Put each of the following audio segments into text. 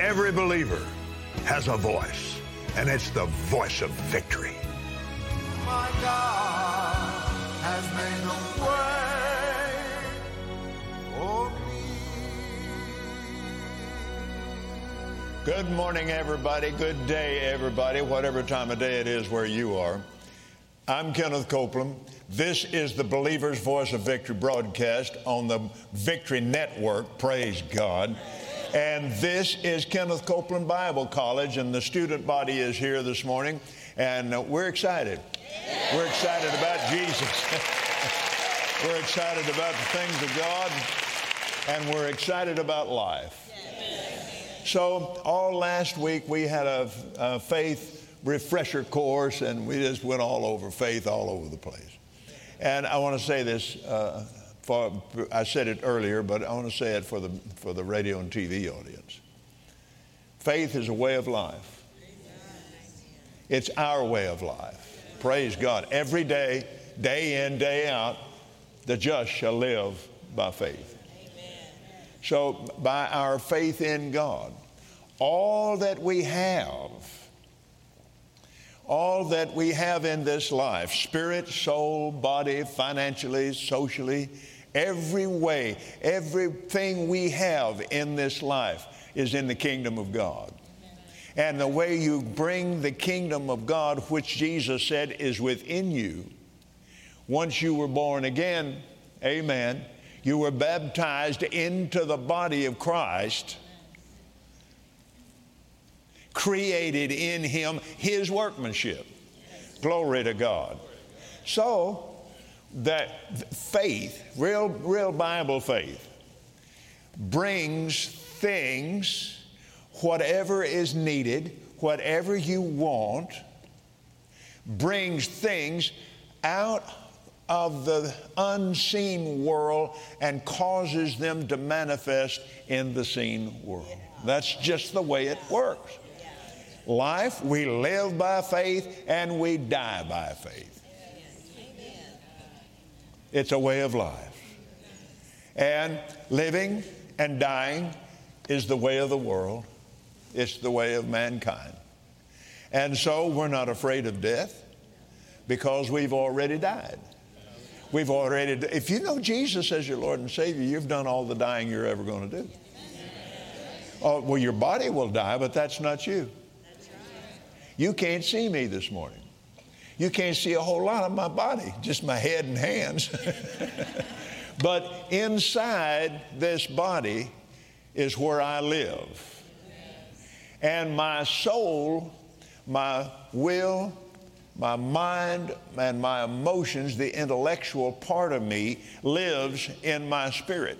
Every believer has a voice, and it's the voice of victory. My God has made a way for me. Good morning, everybody. Good day, everybody, whatever time of day it is where you are. I'm Kenneth Copeland. This is the Believer's Voice of Victory broadcast on the Victory Network. Praise God. And this is Kenneth Copeland Bible College, and the student body is here this morning, and we're excited. We're excited about Jesus. We're excited about the things of God, and we're excited about life. So all last week we had a faith refresher course, and we just went all over faith all over the place. And I want to say this, I said it earlier, but I want to say it for the radio and TV audience. Faith is a way of life. It's our way of life. Praise God. Every day, day in, day out, the just shall live by faith. So by our faith in God, all that we have in this life, spirit, soul, body, financially, socially, every way, everything we have in this life is in the kingdom of God. And the way you bring the kingdom of God, which Jesus said is within you, once you were born again, amen, you were baptized into the body of Christ, created in Him His workmanship. Glory to God. So that faith, real Bible faith, brings things, whatever is needed, whatever you want, brings things out of the unseen world and causes them to manifest in the seen world. That's just the way it works. Life, we live by faith and we die by faith. It's a way of life. And living and dying is the way of the world. It's the way of mankind. And so we're not afraid of death because we've already died. If you know Jesus as your Lord and Savior, you've done all the dying you're ever going to do. Oh, well, your body will die, but that's not you. You can't see me this morning. You can't see a whole lot of my body, just my head and hands. But inside this body is where I live. And my soul, my will, my mind, and my emotions, the intellectual part of me, lives in my spirit.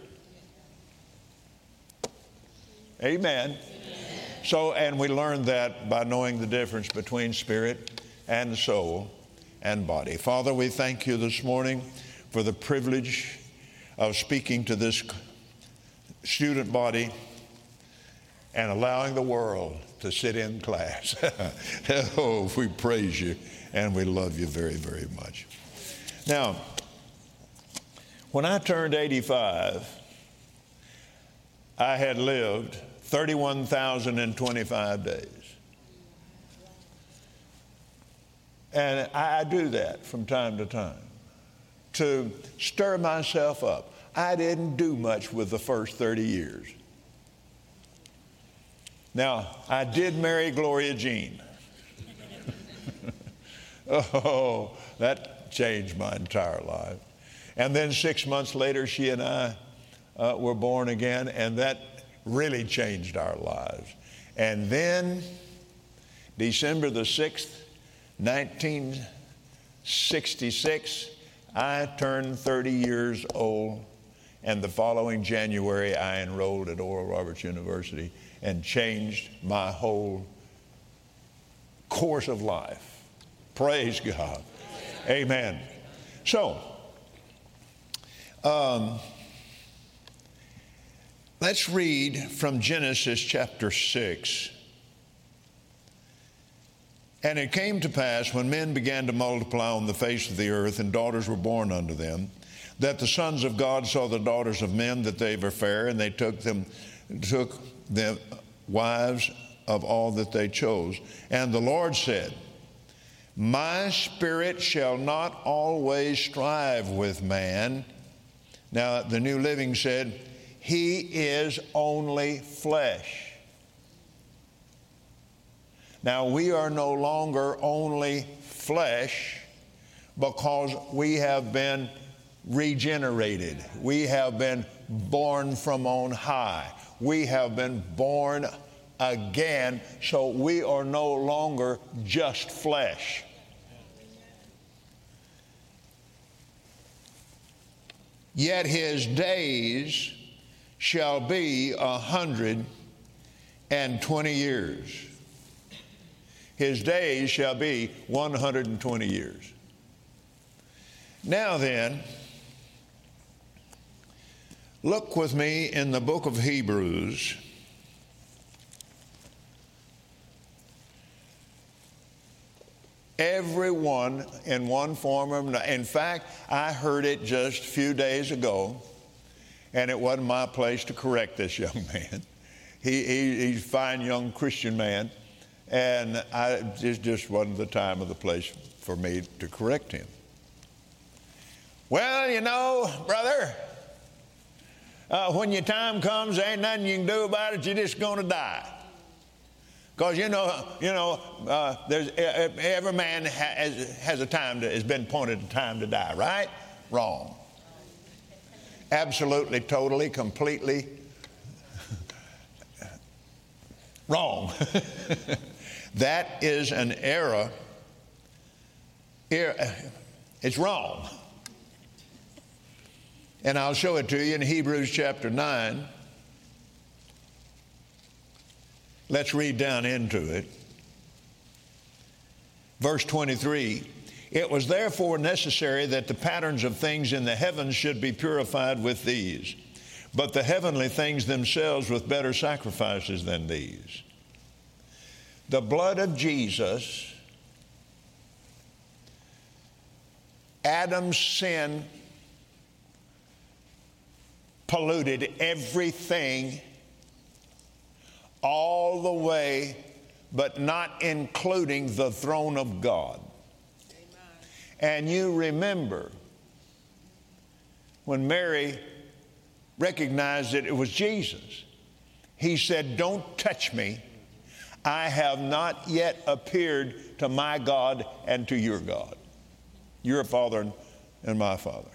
Amen. So, and we learn that by knowing the difference between spirit and soul and body. Father, we thank you this morning for the privilege of speaking to this student body and allowing the world to sit in class. Oh, we praise you and we love you very, very much. Now, when I turned 85, I had lived 31,025 days. And I do that from time to time to stir myself up. I didn't do much with the first 30 years. Now, I did marry Gloria Jean. Oh, that changed my entire life. And then 6 months later, she and I were born again, and that really changed our lives. And then December the 6th, 1966, I turned 30 years old, and the following January I enrolled at Oral Roberts University and changed my whole course of life. Praise God. Amen. So, let's read from Genesis chapter 6. And it came to pass, when men began to multiply on the face of the earth, and daughters were born unto them, that the sons of God saw the daughters of men, that they were fair, and they took them wives of all that they chose. And the Lord said, my spirit shall not always strive with man. Now, the New Living said, he is only flesh. Now, we are no longer only flesh because we have been regenerated. We have been born from on high. We have been born again, so we are no longer just flesh. Yet his days shall be 120 years. His days shall be 120 years. Now then, look with me in the book of Hebrews. Everyone in one form or another. In fact, I heard it just a few days ago, and it wasn't my place to correct this young man. He's a fine young Christian man, and it just wasn't the time or the place for me to correct him. Well, you know, brother, when your time comes, there ain't nothing you can do about it. You're just going to die. Because there's every man has a time has been appointed a time to die, right? Wrong. Absolutely, totally, completely wrong. That is an error. It's wrong. And I'll show it to you in Hebrews chapter 9. Let's read down into it. Verse 23, it was therefore necessary that the patterns of things in the heavens should be purified with these, but the heavenly things themselves with better sacrifices than these. The blood of Jesus, Adam's sin polluted everything all the way, but not including the throne of God. Amen. And you remember when Mary recognized that it was Jesus, he said, don't touch me. I have not yet appeared to my God and to your God. Your Father and my Father.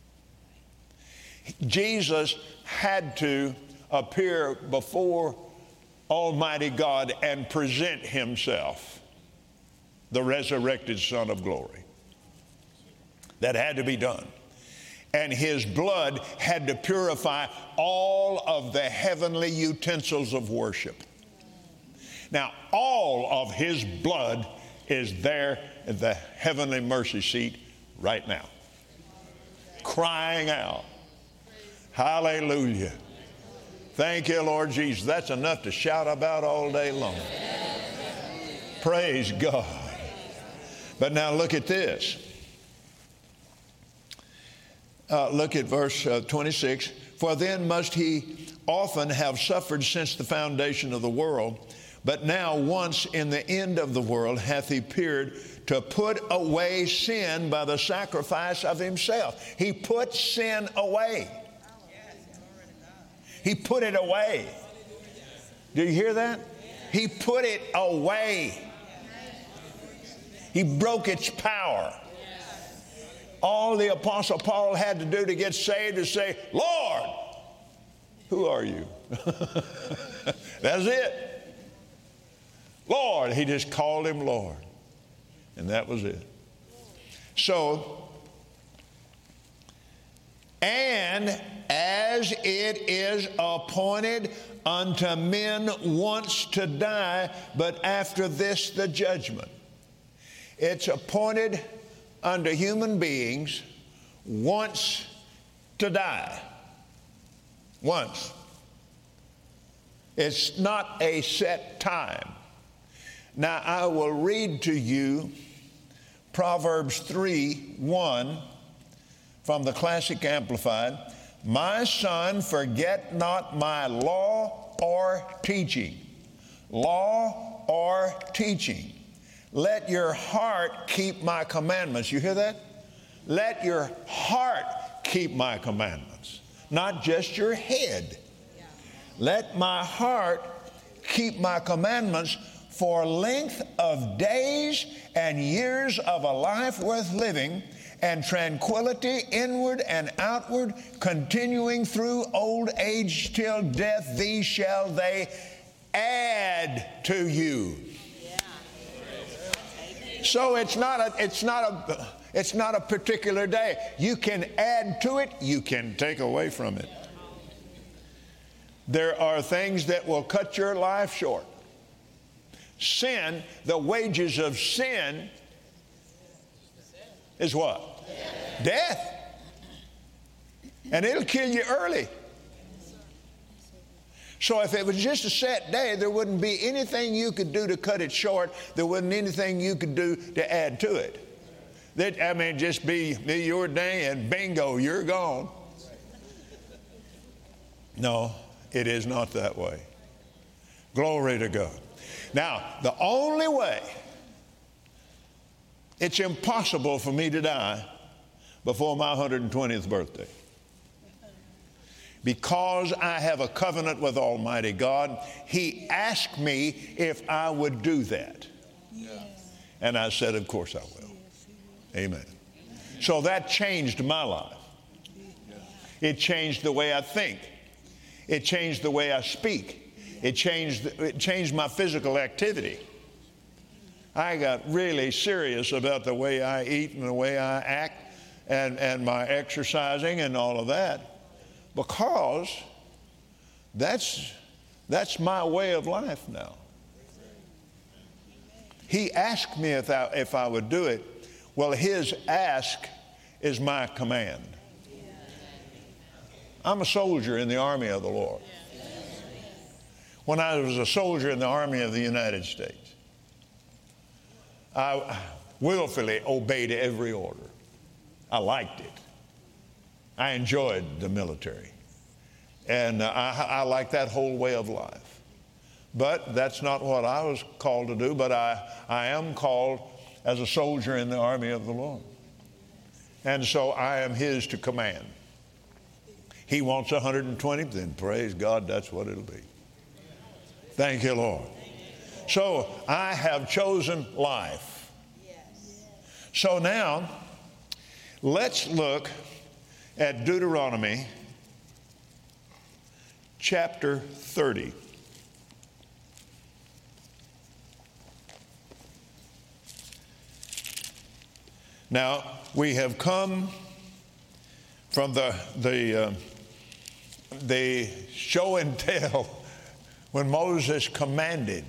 Jesus had to appear before Almighty God and present himself, the resurrected Son of glory. That had to be done. And his blood had to purify all of the heavenly utensils of worship. Now, all of his blood is there at the heavenly mercy seat right now, crying out, hallelujah. Thank you, Lord Jesus. That's enough to shout about all day long. Praise God. But now look at this. Look at verse 26. For then must he often have suffered since the foundation of the world, but now once in the end of the world hath he appeared to put away sin by the sacrifice of himself. He put sin away. He put it away. Do you hear that? He put it away. He broke its power. All the Apostle Paul had to do to get saved is say, Lord, who are you? That's it. Lord, he just called him Lord. And that was it. So, and as it is appointed unto men once to die, but after this the judgment. It's appointed unto human beings once to die. Once. It's not a set time. Now I will read to you Proverbs 3:1 from the Classic Amplified. My son, forget not my law or teaching. law or teaching. Let your heart keep my commandments. You hear that? Let your heart keep my commandments, not just your head. Let my heart keep my commandments for length of days and years of a life worth living, and tranquility inward and outward, continuing through old age till death. These shall they add to you. So it's not a particular day. You can add to it, you can take away from it. There are things that will cut your life short. Sin, the wages of sin is what? Death. And it'll kill you early. So if it was just a set day, there wouldn't be anything you could do to cut it short. There wasn't anything you could do to add to it. Just be your day and bingo, you're gone. No, it is not that way. Glory to God. Now, the only way it's impossible for me to die before my 120th birthday, because I have a covenant with Almighty God. He asked me if I would do that. Yes. And I said, of course I will. Amen. So that changed my life. It changed the way I think. It changed the way I speak. It changed my physical activity. I got really serious about the way I eat and the way I act and my exercising and all of that, because that's my way of life now. He asked me if I would do it. Well, his ask is my command. I'm a soldier in the army of the Lord. When I was a soldier in the Army of the United States, I willfully obeyed every order. I liked it. I enjoyed the military. And I like that whole way of life. But that's not what I was called to do, but I am called as a soldier in the army of the Lord. And so I am his to command. He wants 120, then praise God, that's what it'll be. Thank you, Lord. So I have chosen life. So now, let's look at Deuteronomy chapter 30. Now, we have come from the show and tell when Moses commanded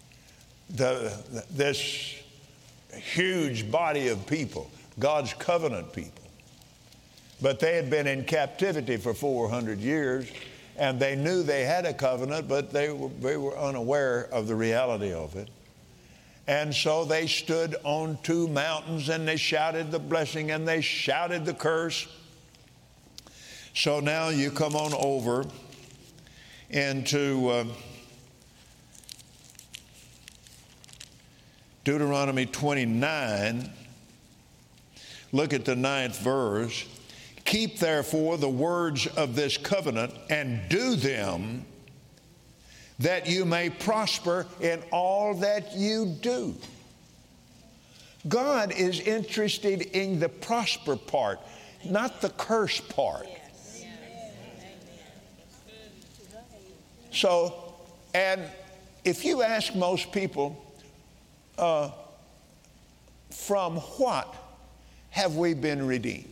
this huge body of people, God's covenant people. But they had been in captivity for 400 years, and they knew they had a covenant, but they were unaware of the reality of it. And so they stood on two mountains, and they shouted the blessing, and they shouted the curse. So now you come on over into Deuteronomy 29. Look at the 9th verse. Keep therefore the words of this covenant and do them, that you may prosper in all that you do. God is interested in the prosper part, not the curse part. So, and if you ask most people, from what have we been redeemed?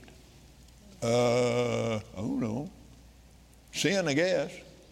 I don't know. Sin, I guess.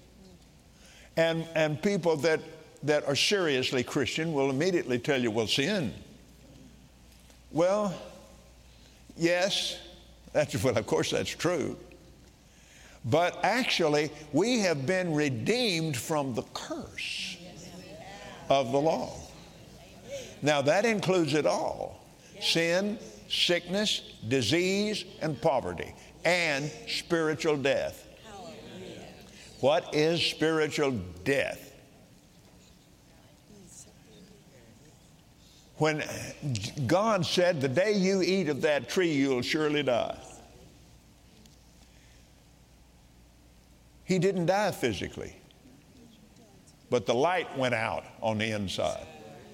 And people that are seriously Christian will immediately tell you, well, sin. Well, yes, well, of course that's true. But actually, we have been redeemed from the curse of the law. Now, that includes it all. Sin, sickness, disease, and poverty, and spiritual death. What is spiritual death? When God said, the day you eat of that tree, you'll surely die. He didn't die physically, but the light went out on the inside.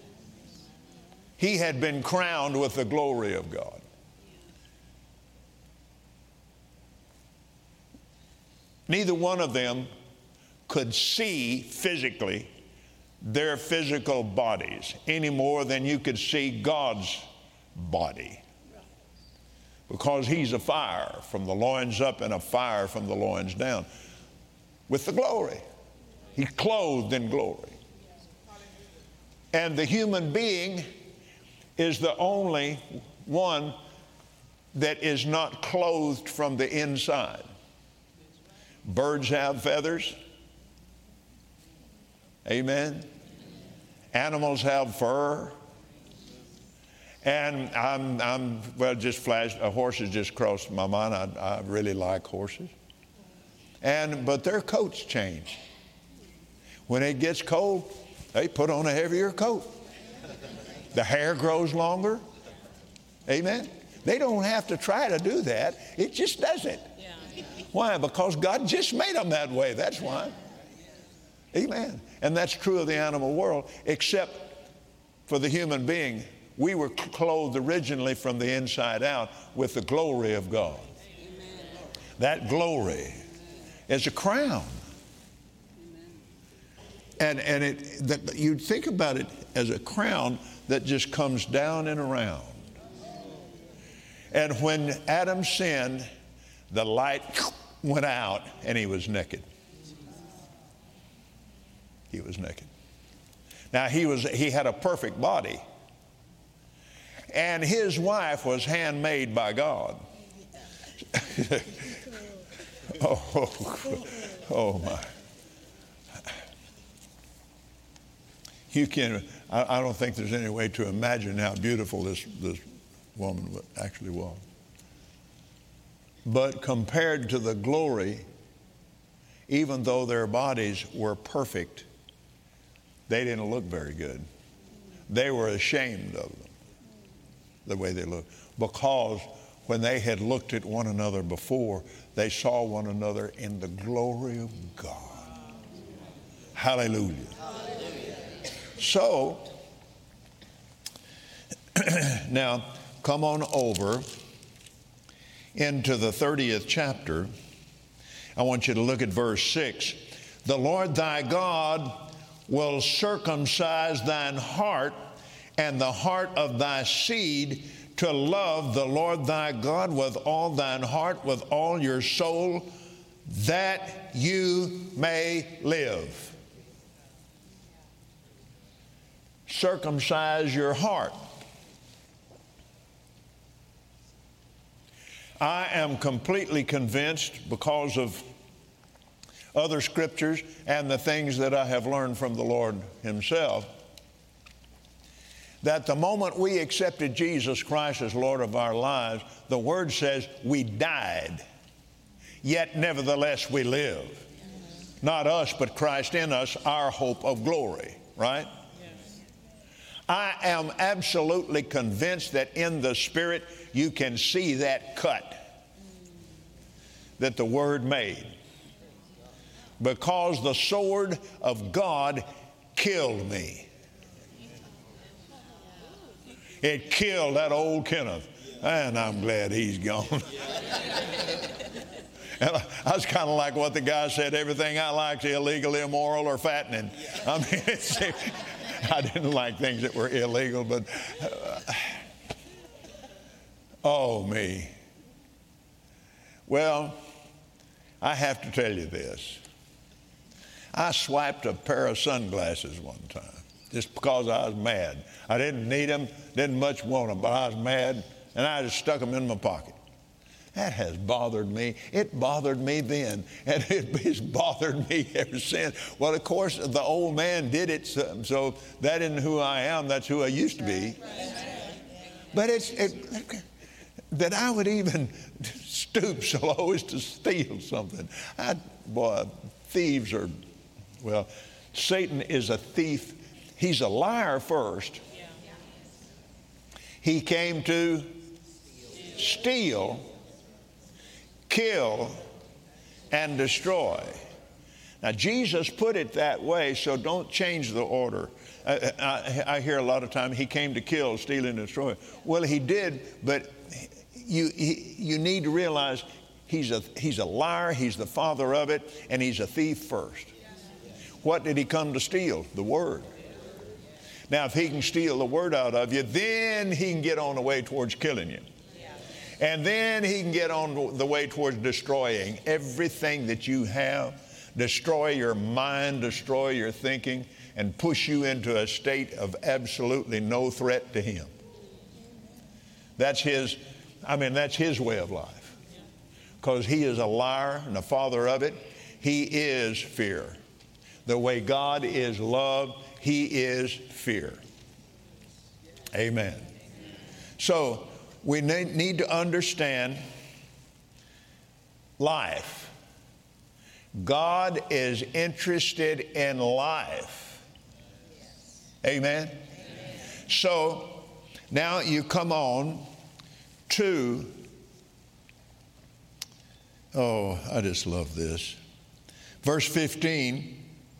He had been crowned with the glory of God. Neither one of them could see physically their physical bodies any more than you could see God's body, because he's a fire from the loins up and a fire from the loins down with the glory. He's clothed in glory. And the human being is the only one that is not clothed from the inside. Birds have feathers. Amen. Animals have fur. And just flashed, horses just crossed my mind. I really like horses. But their coats change. When it gets cold, they put on a heavier coat. The hair grows longer. Amen. They don't have to try to do that. It just does it. Yeah. Why? Because God just made them that way. That's why. Amen. And that's true of the animal world, except for the human being. We were clothed originally from the inside out with the glory of God. Amen. That glory is a crown. Amen. And you'd think about it as a crown that just comes down and around. And when Adam sinned, the light went out and he was naked. He was naked. Now he had a perfect body. And his wife was handmade by God. Oh my. I don't think there's any way to imagine how beautiful this woman actually was. But compared to the glory, even though their bodies were perfect, they didn't look very good. They were ashamed of them, the way they looked, because when they had looked at one another before, they saw one another in the glory of God. Hallelujah. Hallelujah. So, now come on over into the 30th chapter. I want you to look at verse 6. The Lord thy God will circumcise thine heart and the heart of thy seed to love the Lord thy God with all thine heart, with all your soul, that you may live. Circumcise your heart. I am completely convinced, because of other scriptures and the things that I have learned from the Lord himself, that the moment we accepted Jesus Christ as Lord of our lives, the Word says we died, yet nevertheless we live. Not us, but Christ in us, our hope of glory, right? Yes. I am absolutely convinced that in the Spirit you can see that cut that the Word made, because the sword of God killed me. It killed that old Kenneth, and I'm glad he's gone. And I was kind of like what the guy said, everything I like is illegal, immoral, or fattening. I mean, I didn't like things that were illegal, but oh me. Well, I have to tell you this. I swiped a pair of sunglasses one time just because I was mad. I didn't need them, didn't much want them, but I was mad, and I just stuck them in my pocket. That has bothered me. It bothered me then, and it's bothered me ever since. Well, of course, the old man did it, so that isn't who I am. That's who I used to be. But that I would even stoop so low as to steal something. Thieves are, well, Satan is a thief. He's a liar first, He came to steal, kill, and destroy. Now, Jesus put it that way, so don't change the order. I hear a lot of time, he came to kill, steal, and destroy. Well, he did, but you need to realize he's a liar, he's the father of it, and he's a thief first. What did he come to steal? The Word. Now, if he can steal the Word out of you, then he can get on the way towards killing you. And then he can get on the way towards destroying everything that you have, destroy your mind, destroy your thinking, and push you into a state of absolutely no threat to him. That's his way of life. Because he is a liar and the father of it. He is fear. The way God is love, he is fear. Amen. So we need to understand life. God is interested in life. Amen? So now you come on to, I just love this. Verse 15.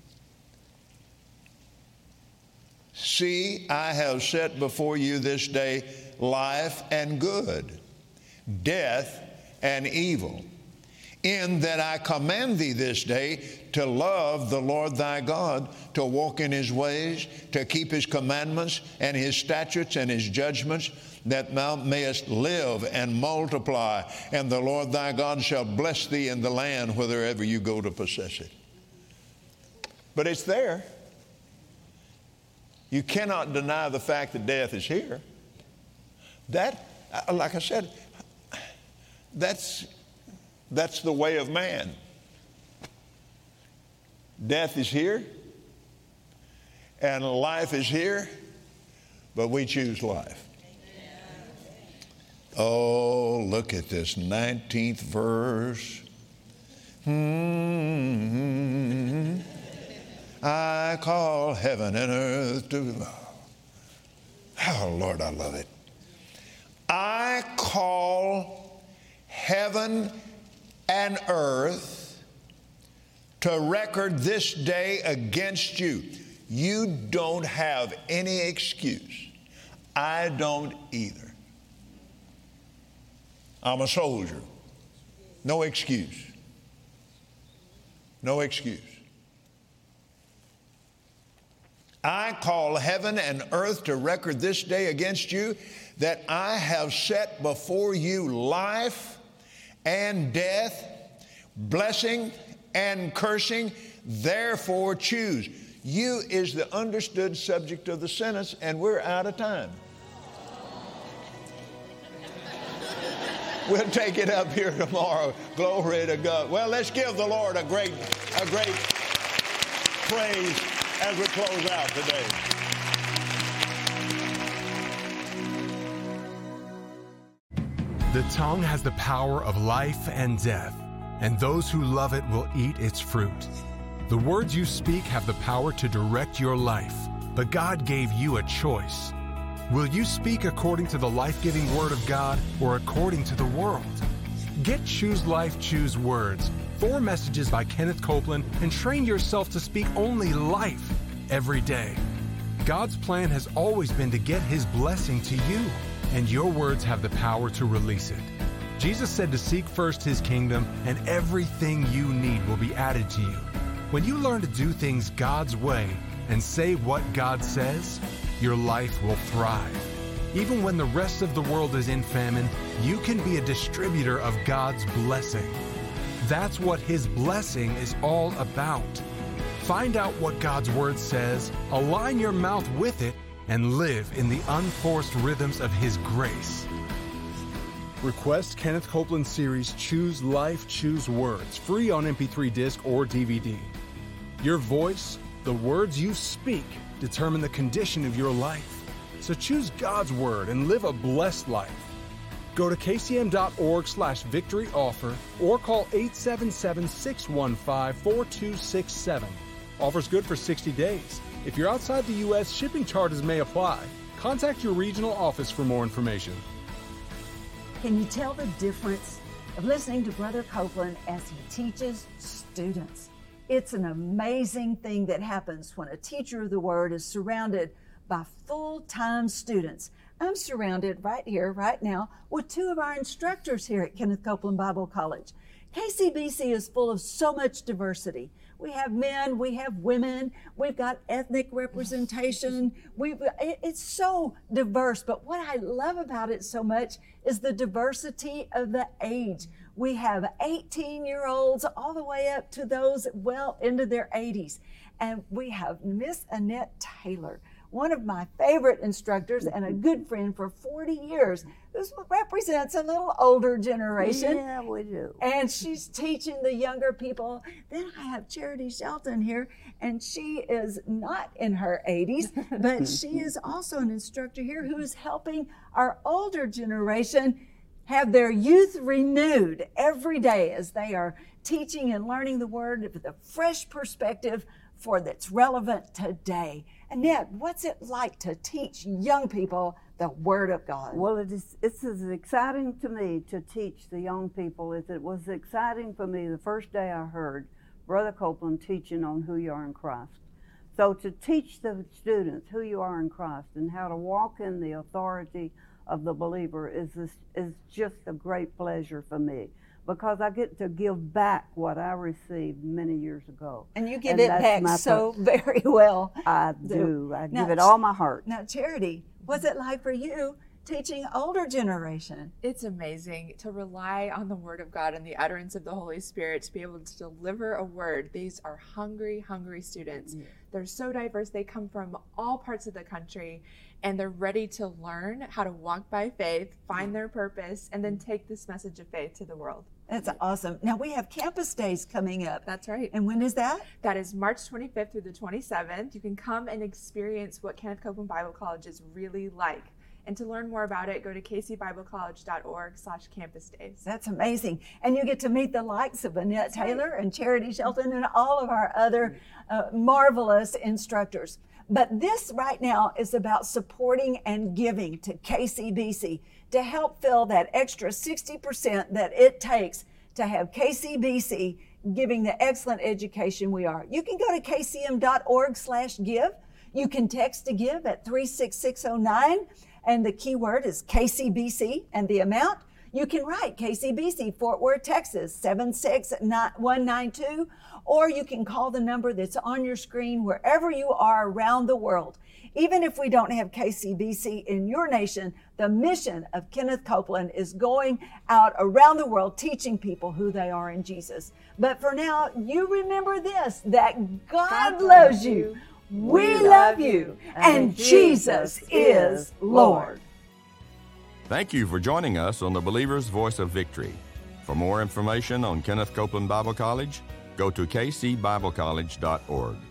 See, I have set before you this day life and good, death and evil, in that I command thee this day to love the Lord thy God, to walk in his ways, to keep his commandments and his statutes and his judgments, that thou mayest live and multiply, and the Lord thy God shall bless thee in the land whithersoever you go to possess it. But it's there. You cannot deny the fact that death is here. That, like I said, that's the way of man. Death is here, and life is here, but we choose life. Oh, look at this 19th verse. I call heaven and earth to... Oh, Lord, I love it. I call heaven and earth to record this day against you. You don't have any excuse. I don't either. I'm a soldier. No excuse. No excuse. I call heaven and earth to record this day against you, that I have set before you life and death, blessing and cursing. Therefore choose. You is the understood subject of the sentence, and we're out of time. We'll take it up here tomorrow. Glory to God. Well, let's give the Lord a great praise as we close out today. The tongue has the power of life and death, and those who love it will eat its fruit. The words you speak have the power to direct your life, but God gave you a choice. Will you speak according to the life-giving Word of God or according to the world? Get Choose Life, Choose Words, 4 messages by Kenneth Copeland, and train yourself to speak only life every day. God's plan has always been to get His blessing to you, and your words have the power to release it. Jesus said to seek first His kingdom, and everything you need will be added to you. When you learn to do things God's way and say what God says, your life will thrive. Even when the rest of the world is in famine, you can be a distributor of God's blessing. That's what His blessing is all about. Find out what God's Word says, align your mouth with it, and live in the unforced rhythms of His grace. Request Kenneth Copeland's series, Choose Life, Choose Words, free on MP3 disc or DVD. Your voice, the words you speak, determine the condition of your life. So choose God's Word and live a blessed life. Go to kcm.org/victory offer or call 877-615-4267. Offers good for 60 days. If you're outside the U.S., shipping charges may apply. Contact your regional office for more information. Can you tell the difference of listening to Brother Copeland as he teaches students? It's an amazing thing that happens when a teacher of the Word is surrounded by full-time students. I'm surrounded right here, right now, with two of our instructors here at Kenneth Copeland Bible College. KCBC is full of so much diversity. We have men, we have women, we've got ethnic representation. It's so diverse, but what I love about it so much is the diversity of the age. We have 18-year-olds all the way up to those well into their 80s. And we have Miss Annette Taylor, one of my favorite instructors and a good friend for 40 years. This represents a little older generation. Yeah, we do. And she's teaching the younger people. Then I have Charity Shelton here, and she is not in her 80s, but she is also an instructor here who is helping our older generation have their youth renewed every day as they are teaching and learning the Word with a fresh perspective that's relevant today. Annette, what's it like to teach young people the Word of God? Well, it's as exciting to me to teach the young people as it was exciting for me the first day I heard Brother Copeland teaching on who you are in Christ. So to teach the students who you are in Christ and how to walk in the authority of the believer is just a great pleasure for me, because I get to give back what I received many years ago. And you give it back so very well. I do. I give it all my heart. Now, Charity, what's it like for you teaching older generation? It's amazing to rely on the Word of God and the utterance of the Holy Spirit to be able to deliver a word. These are hungry, hungry students. Yeah. They're so diverse. They come from all parts of the country, and they're ready to learn how to walk by faith, find their purpose, and then take this message of faith to the world. That's awesome. Now, we have Campus Days coming up. That's right. And when is that? That is March 25th through the 27th. You can come and experience what Kenneth Copeland Bible College is really like. And to learn more about it, go to kcbiblecollege.org/campusdays. That's amazing. And you get to meet the likes of Annette Taylor and Charity Shelton and all of our other marvelous instructors. But this right now is about supporting and giving to KCBC to help fill that extra 60% that it takes to have KCBC giving the excellent education we are. You can go to kcm.org/give. You can text to give at 36609, and the keyword is KCBC and the amount. You can write KCBC, Fort Worth, Texas, 76192, or you can call the number that's on your screen wherever you are around the world. Even if we don't have KCBC in your nation, the mission of Kenneth Copeland is going out around the world teaching people who they are in Jesus. But for now, you remember this, that God loves you, we love you, and Jesus is Lord. Thank you for joining us on the Believer's Voice of Victory. For more information on Kenneth Copeland Bible College, go to kcbiblecollege.org.